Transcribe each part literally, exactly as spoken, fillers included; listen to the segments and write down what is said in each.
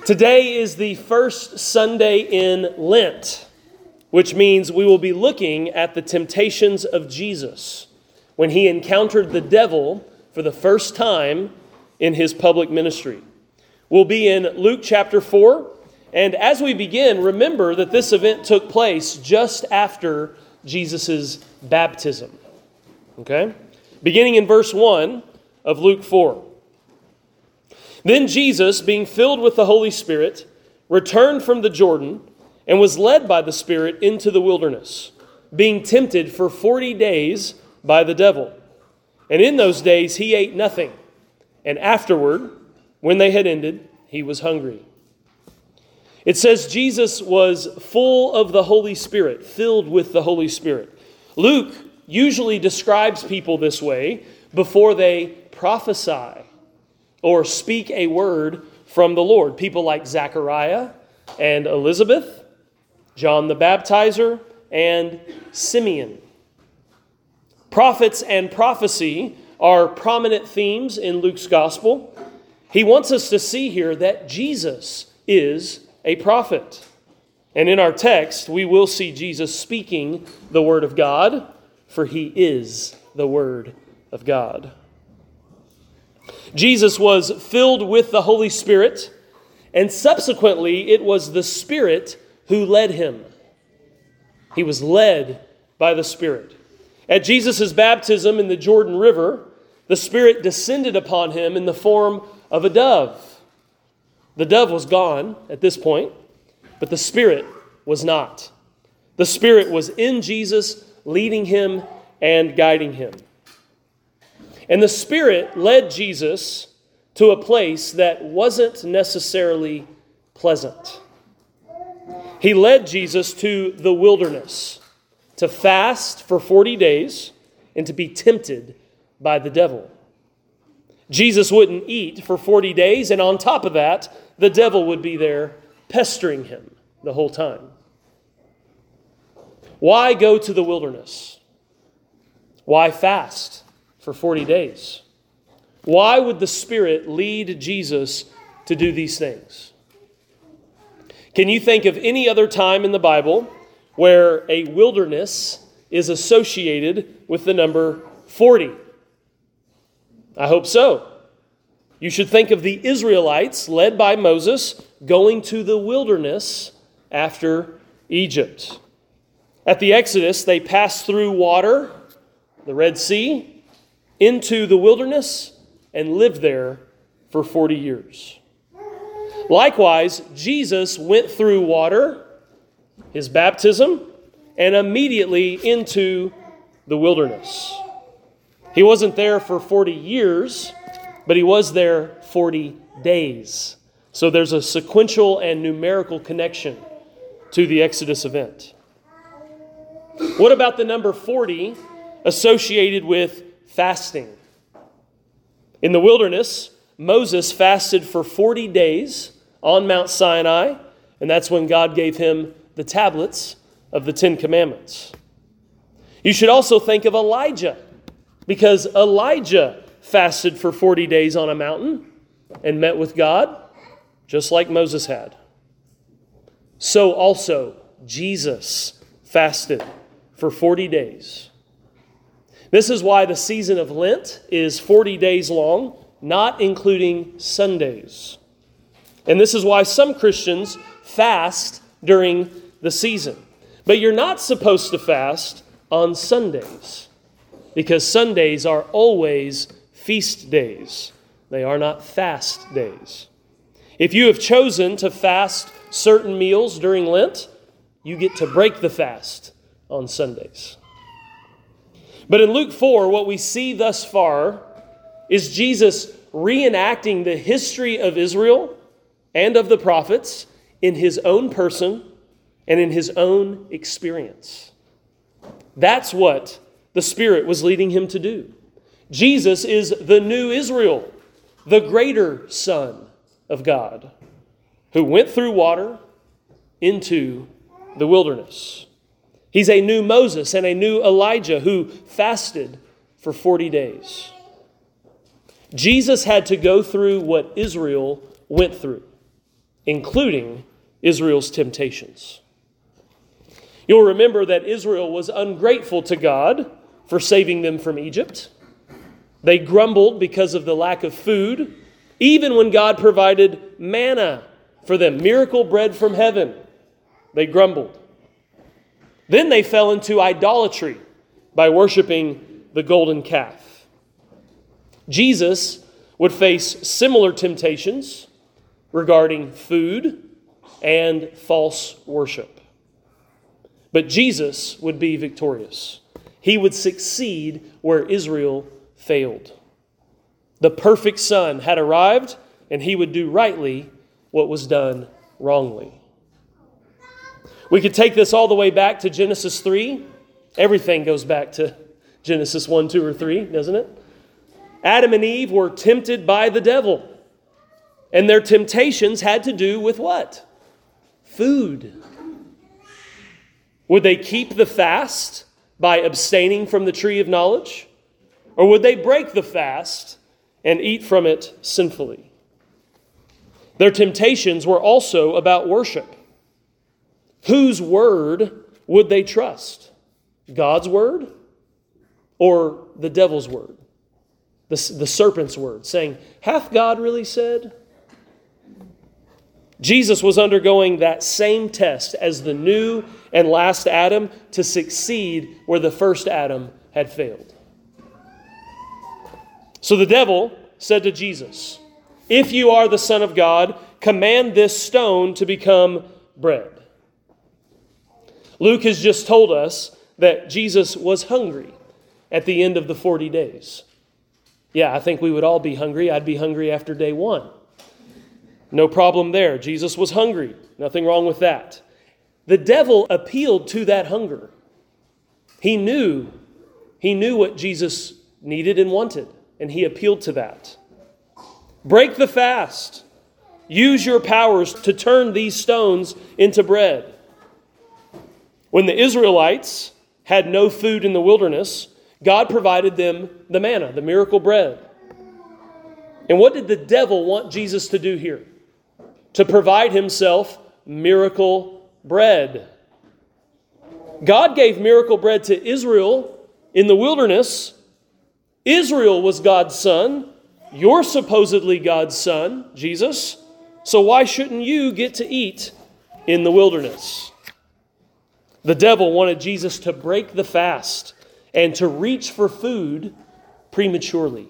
Today is the first Sunday in Lent, which means we will be looking at the temptations of Jesus when he encountered the devil for the first time in his public ministry. We'll be in Luke chapter four, and as we begin, remember that this event took place just after Jesus' baptism. Okay? Beginning in verse one of Luke four. Then Jesus, being filled with the Holy Spirit, returned from the Jordan and was led by the Spirit into the wilderness, being tempted for forty days by the devil. And in those days he ate nothing, and afterward, when they had ended, he was hungry. It says Jesus was full of the Holy Spirit, filled with the Holy Spirit. Luke usually describes people this way before they prophesy or speak a word from the Lord. People like Zechariah and Elizabeth, John the Baptizer, and Simeon. Prophets and prophecy are prominent themes in Luke's gospel. He wants us to see here that Jesus is a prophet. And in our text, we will see Jesus speaking the word of God, for he is the word of God. Jesus was filled with the Holy Spirit, and subsequently it was the Spirit who led him. He was led by the Spirit. At Jesus' baptism in the Jordan River, the Spirit descended upon him in the form of a dove. The dove was gone at this point, but the Spirit was not. The Spirit was in Jesus, leading him and guiding him. And the Spirit led Jesus to a place that wasn't necessarily pleasant. He led Jesus to the wilderness to fast for forty days and to be tempted by the devil. Jesus wouldn't eat for forty days, and on top of that, the devil would be there pestering him the whole time. Why go to the wilderness? Why fast for forty days? Why would the Spirit lead Jesus to do these things? Can you think of any other time in the Bible where a wilderness is associated with the number forty? I hope so. You should think of the Israelites, led by Moses, going to the wilderness after Egypt. At the Exodus, they passed through water, the Red Sea, into the wilderness and lived there for forty years. Likewise, Jesus went through water, his baptism, and immediately into the wilderness. He wasn't there for forty years, but he was there forty days. So there's a sequential and numerical connection to the Exodus event. What about the number forty associated with fasting? In the wilderness, Moses fasted for forty days on Mount Sinai, and that's when God gave him the tablets of the Ten Commandments. You should also think of Elijah, because Elijah fasted for forty days on a mountain and met with God, just like Moses had. So also, Jesus fasted for forty days. This is why the season of Lent is forty days long, not including Sundays. And this is why some Christians fast during the season. But you're not supposed to fast on Sundays, because Sundays are always feast days. They are not fast days. If you have chosen to fast certain meals during Lent, you get to break the fast on Sundays. But in Luke four, what we see thus far is Jesus reenacting the history of Israel and of the prophets in his own person and in his own experience. That's what the Spirit was leading him to do. Jesus is the new Israel, the greater Son of God, who went through water into the wilderness. He's a new Moses and a new Elijah who fasted for forty days. Jesus had to go through what Israel went through. including Israel's temptations. You'll remember that Israel was ungrateful to God for saving them from Egypt. They grumbled because of the lack of food, even when God provided manna for them, miracle bread from heaven. They grumbled. Then they fell into idolatry by worshiping the golden calf. Jesus would face similar temptations regarding food and false worship. But Jesus would be victorious. He would succeed where Israel failed. The perfect Son had arrived, and he would do rightly what was done wrongly. We could take this all the way back to Genesis three. Everything goes back to Genesis one, two, or three, doesn't it? Adam and Eve were tempted by the devil. And their temptations had to do with what? Food. Would they keep the fast by abstaining from the tree of knowledge? Or would they break the fast and eat from it sinfully? Their temptations were also about worship. Whose word would they trust? God's word or the devil's word? The, the serpent's word, saying, "Hath God really said?" Jesus was undergoing that same test as the new and last Adam to succeed where the first Adam had failed. So the devil said to Jesus, "If you are the Son of God, command this stone to become bread." Luke has just told us that Jesus was hungry at the end of the forty days. Yeah, I think we would all be hungry. I'd be hungry after day one. No problem there. Jesus was hungry. Nothing wrong with that. The devil appealed to that hunger. He knew, he knew what Jesus needed and wanted, and he appealed to that. Break the fast. Use your powers to turn these stones into bread. When the Israelites had no food in the wilderness, God provided them the manna, the miracle bread. And what did the devil want Jesus to do here? To provide himself miracle bread. God gave miracle bread to Israel in the wilderness. Israel was God's son. You're supposedly God's son, Jesus. So why shouldn't you get to eat in the wilderness? The devil wanted Jesus to break the fast and to reach for food prematurely.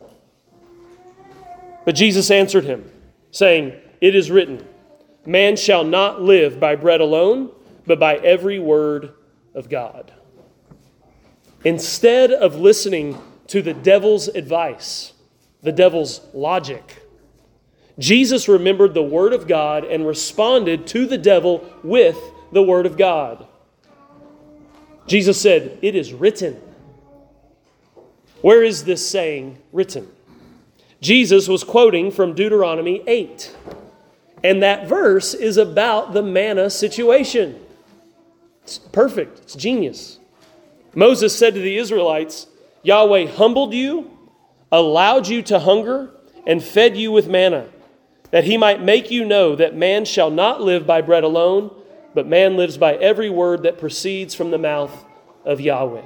But Jesus answered him, saying, "It is written, man shall not live by bread alone, but by every word of God." Instead of listening to the devil's advice, the devil's logic, Jesus remembered the word of God and responded to the devil with the word of God. Jesus said, "It is written." Where is this saying written? Jesus was quoting from Deuteronomy eight. And that verse is about the manna situation. It's perfect. It's genius. Moses said to the Israelites, "Yahweh humbled you, allowed you to hunger, and fed you with manna, that he might make you know that man shall not live by bread alone, but man lives by every word that proceeds from the mouth of Yahweh."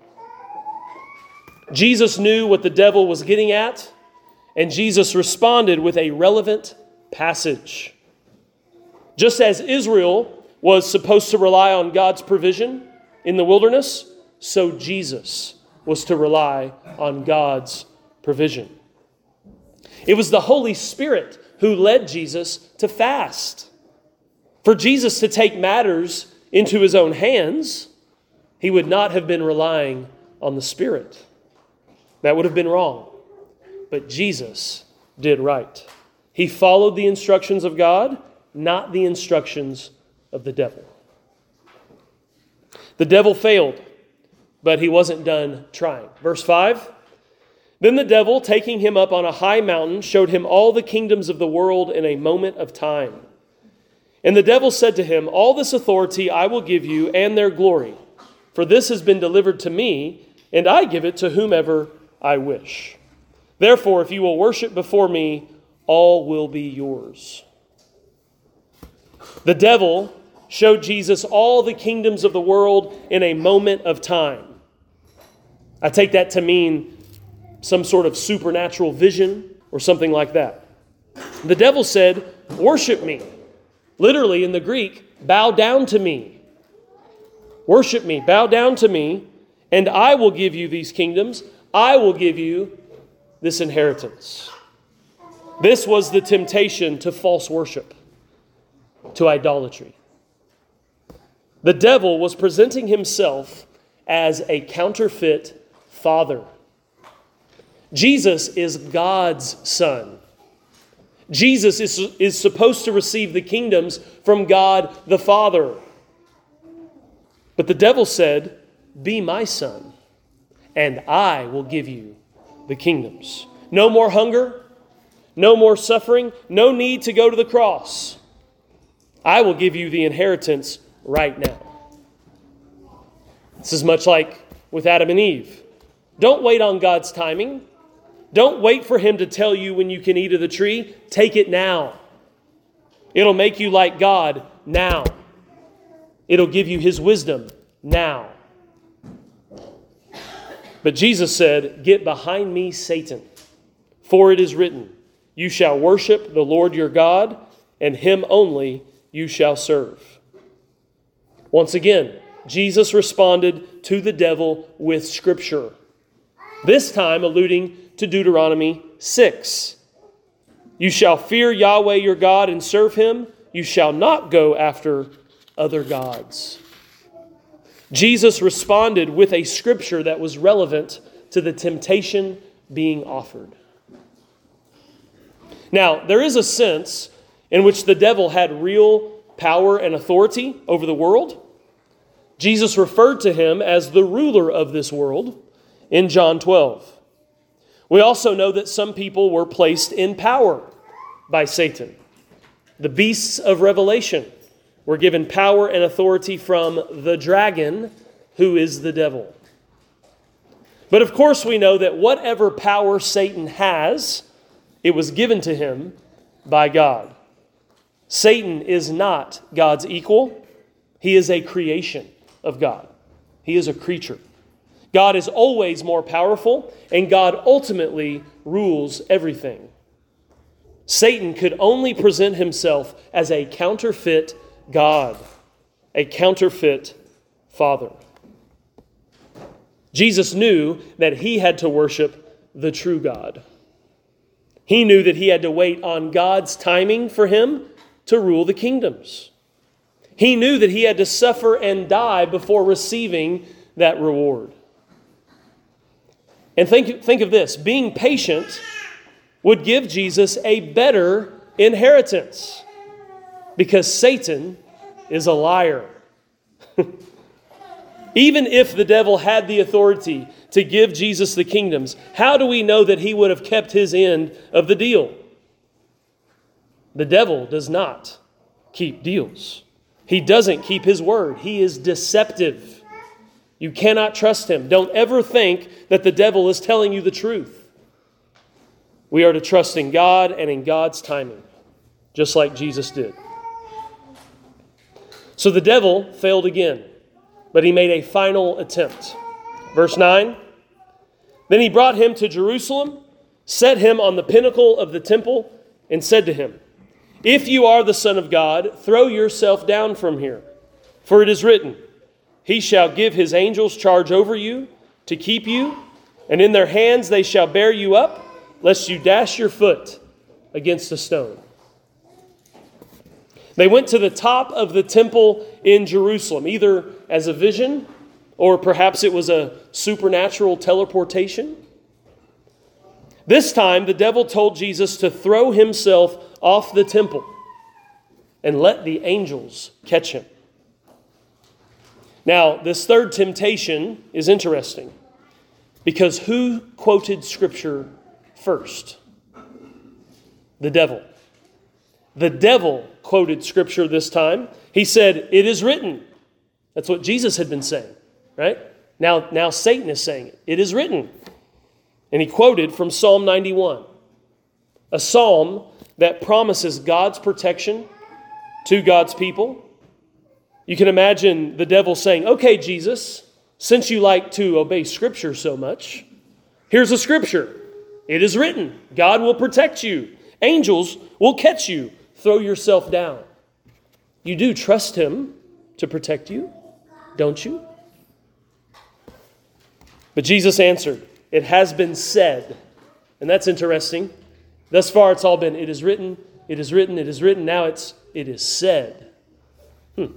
Jesus knew what the devil was getting at, and Jesus responded with a relevant passage. Just as Israel was supposed to rely on God's provision in the wilderness, so Jesus was to rely on God's provision. It was the Holy Spirit who led Jesus to fast. For Jesus to take matters into his own hands, he would not have been relying on the Spirit. That would have been wrong. But Jesus did right. He followed the instructions of God, not the instructions of the devil. The devil failed, but he wasn't done trying. Verse five, "Then the devil, taking him up on a high mountain, showed him all the kingdoms of the world in a moment of time. And the devil said to him, 'All this authority I will give you and their glory, for this has been delivered to me, and I give it to whomever I wish. Therefore, if you will worship before me, all will be yours.'" The devil showed Jesus all the kingdoms of the world in a moment of time. I take that to mean some sort of supernatural vision or something like that. The devil said, "Worship me." Literally in the Greek, bow down to me. Worship me, bow down to me, and I will give you these kingdoms. I will give you this inheritance. This was the temptation to false worship, to idolatry. The devil was presenting himself as a counterfeit father. Jesus is God's son. Jesus is, is supposed to receive the kingdoms from God the Father. But the devil said, "Be my son, and I will give you the kingdoms." No more hunger, no more suffering, no need to go to the cross. I will give you the inheritance right now. This is much like with Adam and Eve. Don't wait on God's timing. Don't wait for him to tell you when you can eat of the tree. Take it now. It'll make you like God now. It'll give you his wisdom now. But Jesus said, "Get behind me, Satan, for it is written, you shall worship the Lord your God, and him only you shall serve." Once again, Jesus responded to the devil with Scripture, this time alluding to Deuteronomy six. "You shall fear Yahweh your God and serve him. You shall not go after other gods." Jesus responded with a scripture that was relevant to the temptation being offered. Now, there is a sense in which the devil had real power and authority over the world. Jesus referred to him as the ruler of this world in John twelve. We also know that some people were placed in power by Satan. The beasts of Revelation were given power and authority from the dragon, who is the devil. But of course we know that whatever power Satan has, it was given to him by God. Satan is not God's equal. He is a creation of God. He is a creature. God is always more powerful, and God ultimately rules everything. Satan could only present himself as a counterfeit God, a counterfeit father. Jesus knew that he had to worship the true God. He knew that he had to wait on God's timing for him to rule the kingdoms. He knew that he had to suffer and die before receiving that reward. And think, think of this. Being patient would give Jesus a better inheritance, because Satan is a liar. Even if the devil had the authority to give Jesus the kingdoms, how do we know that he would have kept his end of the deal? The devil does not keep deals. He doesn't keep his word. He is deceptive. You cannot trust him. Don't ever think that the devil is telling you the truth. We are to trust in God and in God's timing, just like Jesus did. So the devil failed again, but he made a final attempt. Verse nine, "Then he brought him to Jerusalem, set him on the pinnacle of the temple, and said to him, 'If you are the Son of God, throw yourself down from here. For it is written, He shall give his angels charge over you to keep you, and in their hands they shall bear you up, lest you dash your foot against a stone.'" They went to the top of the temple in Jerusalem, either as a vision or perhaps it was a supernatural teleportation. This time, the devil told Jesus to throw himself off the temple and let the angels catch him. Now, this third temptation is interesting, because who quoted Scripture first? The devil. The devil quoted Scripture this time. He said, "It is written." That's what Jesus had been saying, right? Now, now Satan is saying it. "It is written." And he quoted from Psalm ninety-one, a psalm that promises God's protection to God's people. You can imagine the devil saying, okay, Jesus, since you like to obey Scripture so much, here's a Scripture. It is written, God will protect you. Angels will catch you. Throw yourself down. You do trust Him to protect you, don't you? But Jesus answered, it has been said. And that's interesting. Thus far it's all been, it is written, it is written, it is written. Now it's, it is said. Hmm.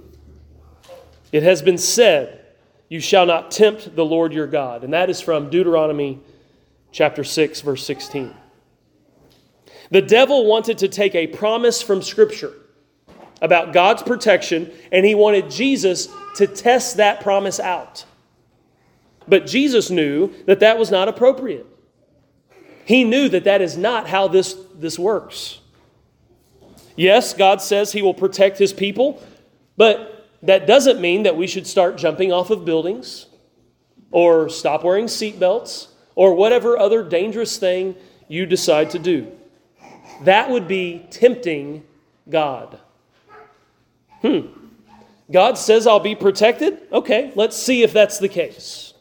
It has been said, you shall not tempt the Lord your God. And that is from Deuteronomy chapter six, verse sixteen. The devil wanted to take a promise from Scripture about God's protection, and he wanted Jesus to test that promise out. But Jesus knew that that was not appropriate. He knew that that is not how this, this works. Yes, God says He will protect His people, but that doesn't mean that we should start jumping off of buildings or stop wearing seatbelts or whatever other dangerous thing you decide to do. That would be tempting God. Hmm. God says I'll be protected? Okay, let's see if that's the case.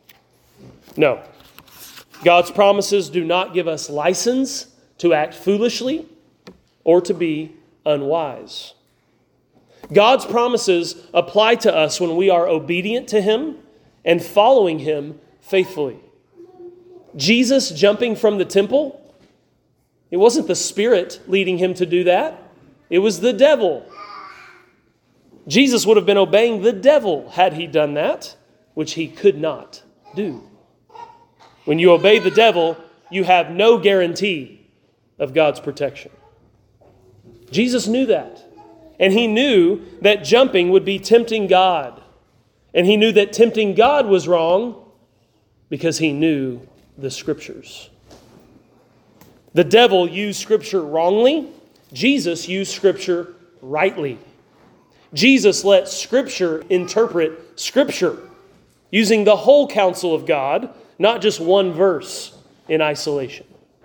No. God's promises do not give us license to act foolishly or to be unwise. God's promises apply to us when we are obedient to Him and following Him faithfully. Jesus jumping from the temple, it wasn't the Spirit leading Him to do that. It was the devil. Jesus would have been obeying the devil had He done that, which He could not do. When you obey the devil, you have no guarantee of God's protection. Jesus knew that. And He knew that jumping would be tempting God. And He knew that tempting God was wrong because He knew the Scriptures. The devil used Scripture wrongly. Jesus used Scripture rightly. Jesus let Scripture interpret Scripture using the whole counsel of God, not just one verse in isolation.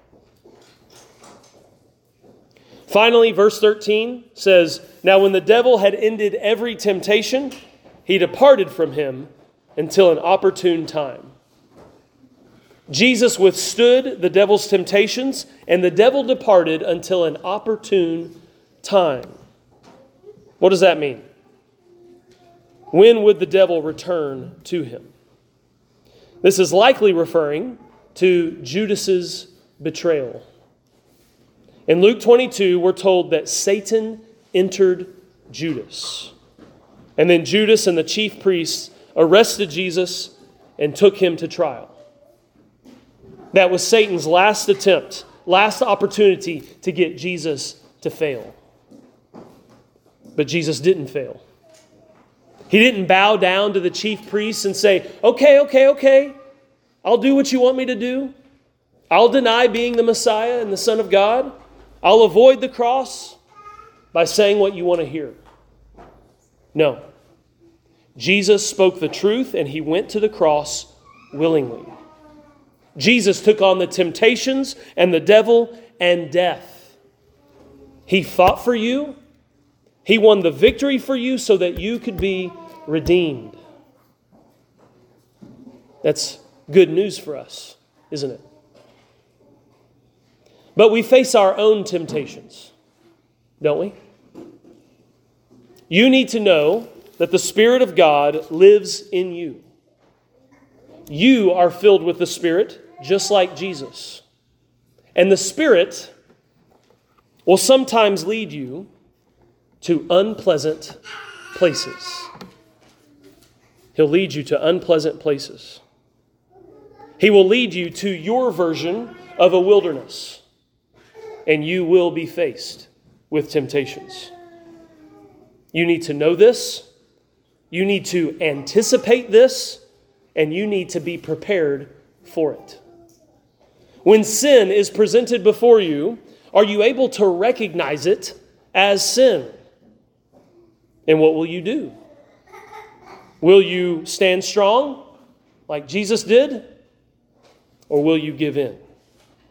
Finally, verse thirteen says, now when the devil had ended every temptation, he departed from him until an opportune time. Jesus withstood the devil's temptations, and the devil departed until an opportune time. What does that mean? When would the devil return to him? This is likely referring to Judas's betrayal. In Luke twenty-two, we're told that Satan entered Judas. And then Judas and the chief priests arrested Jesus and took Him to trial. That was Satan's last attempt, last opportunity to get Jesus to fail. But Jesus didn't fail. He didn't bow down to the chief priests and say, okay, okay, okay, I'll do what you want me to do. I'll deny being the Messiah and the Son of God. I'll avoid the cross by saying what you want to hear. No. Jesus spoke the truth and He went to the cross willingly. Jesus took on the temptations and the devil and death. He fought for you. He won the victory for you so that you could be redeemed. That's good news for us, isn't it? But we face our own temptations, don't we? You need to know that the Spirit of God lives in you. You are filled with the Spirit, just like Jesus. And the Spirit will sometimes lead you to unpleasant places. He'll lead you to unpleasant places. He will lead you to your version of a wilderness. And you will be faced with temptations. You need to know this. You need to anticipate this. And you need to be prepared for it. When sin is presented before you, are you able to recognize it as sin? And what will you do? Will you stand strong like Jesus did? Or will you give in?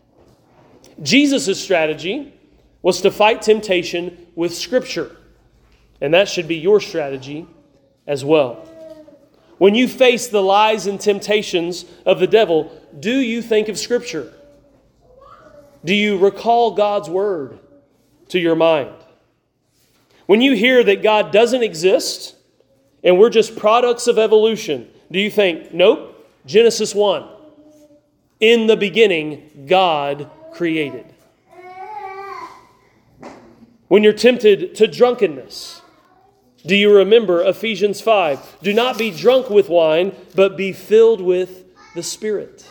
Jesus' strategy was to fight temptation with Scripture, And that should be your strategy as well. When you face the lies and temptations of the devil, do you think of Scripture? Do you recall God's word to your mind? When you hear that God doesn't exist and we're just products of evolution, do you think, nope, Genesis one, in the beginning, God created? When you're tempted to drunkenness, do you remember Ephesians five? Do not be drunk with wine, but be filled with the Spirit.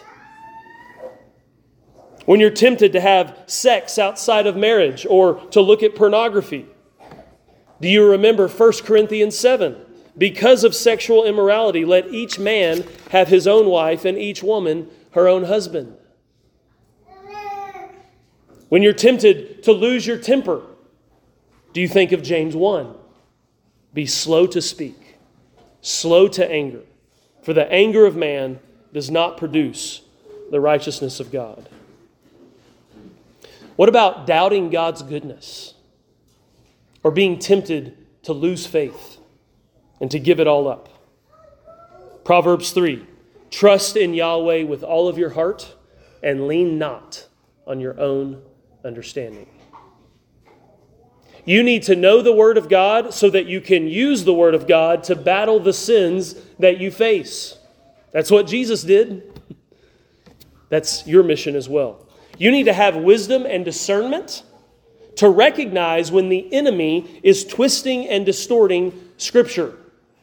When you're tempted to have sex outside of marriage or to look at pornography, do you remember First Corinthians seven? Because of sexual immorality, let each man have his own wife and each woman her own husband. When you're tempted to lose your temper, do you think of James one? Be slow to speak, slow to anger, for the anger of man does not produce the righteousness of God. What about doubting God's goodness or being tempted to lose faith and to give it all up? Proverbs three, trust in Yahweh with all of your heart and lean not on your own understanding. You need to know the Word of God so that you can use the Word of God to battle the sins that you face. That's what Jesus did. That's your mission as well. You need to have wisdom and discernment to recognize when the enemy is twisting and distorting Scripture.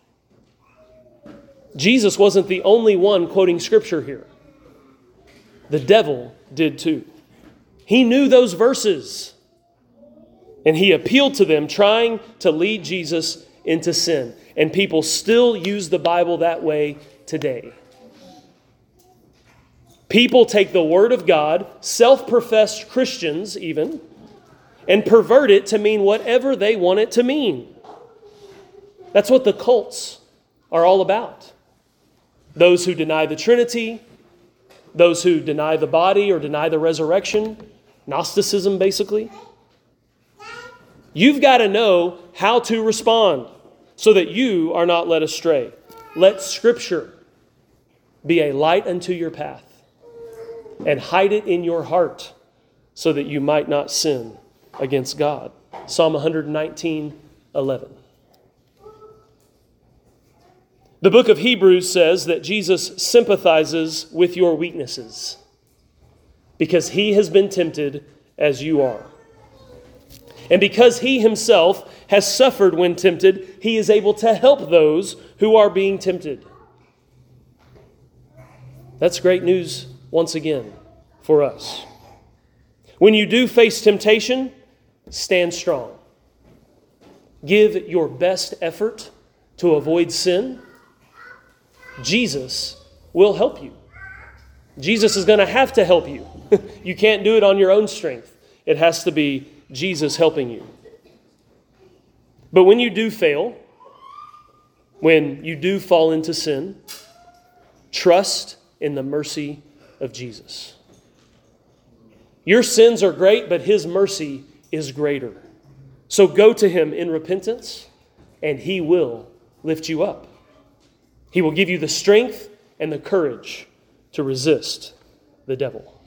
Jesus wasn't the only one quoting Scripture here. The devil did too. He knew those verses. And he appealed to them, trying to lead Jesus into sin. And people still use the Bible that way today. People take the Word of God, self-professed Christians even, and pervert it to mean whatever they want it to mean. That's what the cults are all about. Those who deny the Trinity, those who deny the body or deny the resurrection, Gnosticism basically. You've got to know how to respond so that you are not led astray. Let Scripture be a light unto your path and hide it in your heart so that you might not sin against God. Psalm one nineteen, eleven. The book of Hebrews says that Jesus sympathizes with your weaknesses because he has been tempted as you are. And because he himself has suffered when tempted, he is able to help those who are being tempted. That's great news once again for us. When you do face temptation, stand strong. Give your best effort to avoid sin. Jesus will help you. Jesus is going to have to help you. You can't do it on your own strength. It has to be Jesus helping you. But when you do fail, when you do fall into sin, trust in the mercy of Jesus. Your sins are great, but his mercy is greater. So go to him in repentance, and he will lift you up. He will give you the strength and the courage to resist the devil.